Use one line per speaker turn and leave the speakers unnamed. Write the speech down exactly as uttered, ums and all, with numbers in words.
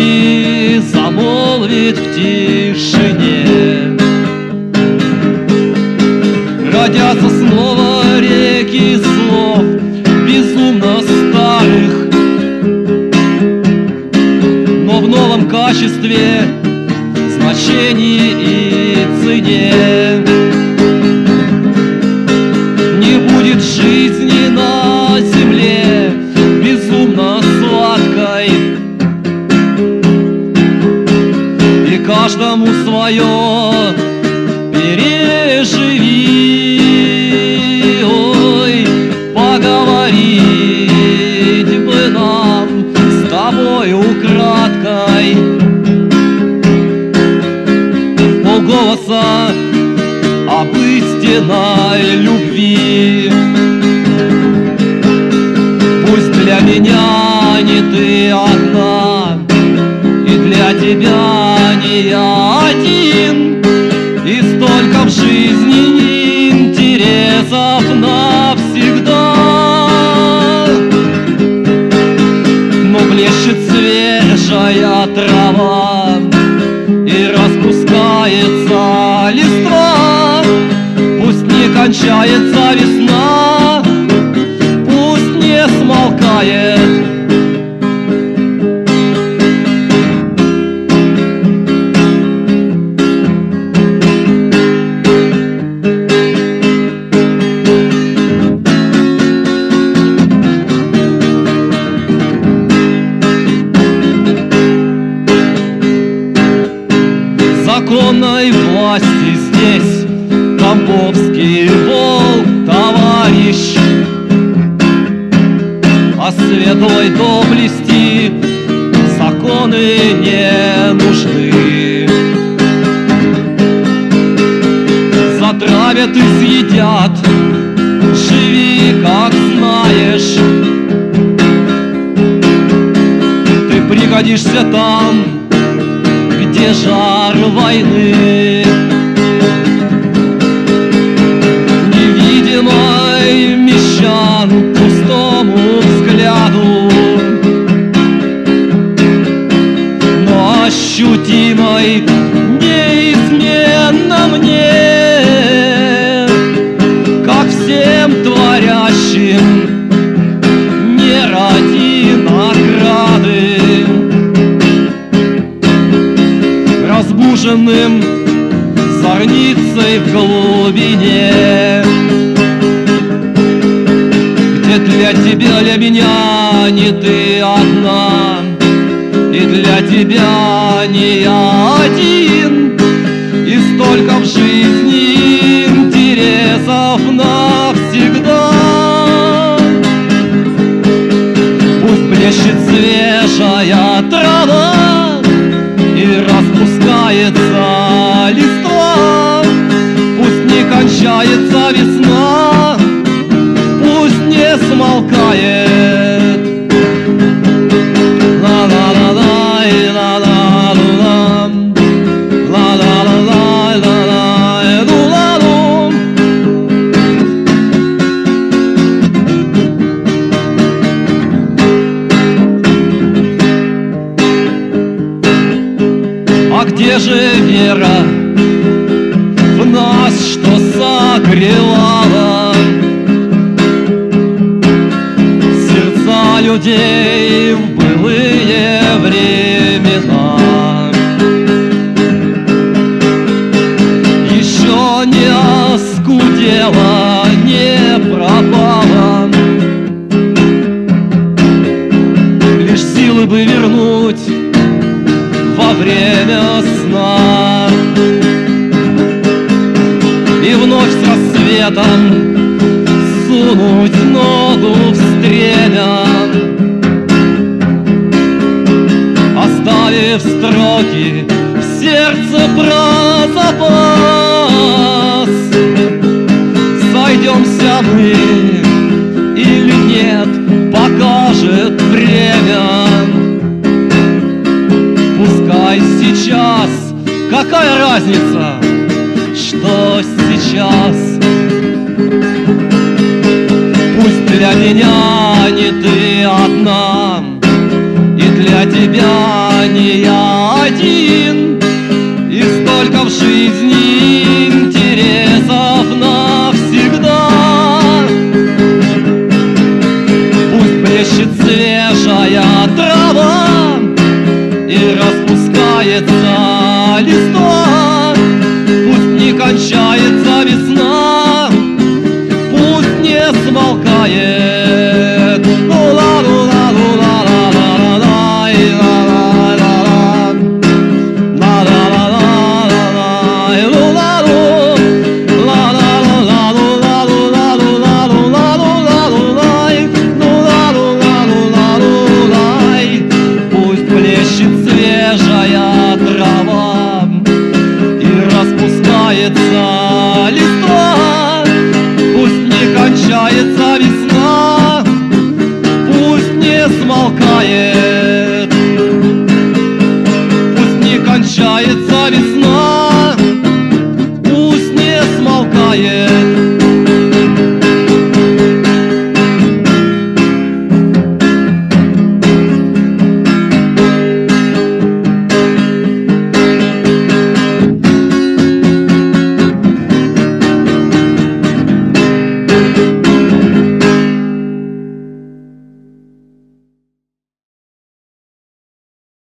любви замолвит в тишине. Родятся снова реки слов, безумно старых, но в новом качестве, значении и цене. Не будет жизни на земле безумно сладкой, и каждому свое переживи. Ой, поговорить бы нам с тобой украдкой, полголоса об истинной любви. Пусть для меня не ты одна, и для тебя не я один, и столько в жизни интересов навсегда. Но блещет свежая трава, и распускается листва. Пусть не кончается весна, пусть не смолкает. Законной власти здесь Тамбовский волк товарищ, а светлой доблести законы не нужны. Затравят и съедят, живи как знаешь. Ты пригодишься там, где жар войны. Невидимой мещан пустому взгляду, но ощутимой неизменно мне, как всем творящим не ради награды, разбуженным зорницей в глубине, где для тебя, для меня не ты одна, и для тебя не я один, и столько в жизни интересов навсегда. Пусть блещет свежая трава и распускается листва, пусть не кончается весна, пусть не смолкает. А где же вера в нас, что согревала сердца людей в былые времена? Еще не оскудела, не пропала, лишь силы бы вернуть во время сна, и вновь с рассветом сунуть ногу в стремя, оставив строки в сердце про запас. Сойдемся мы или нет, покажет время. Пускай сейчас, какая разница, что сейчас? Пусть для меня не ты одна, и для тебя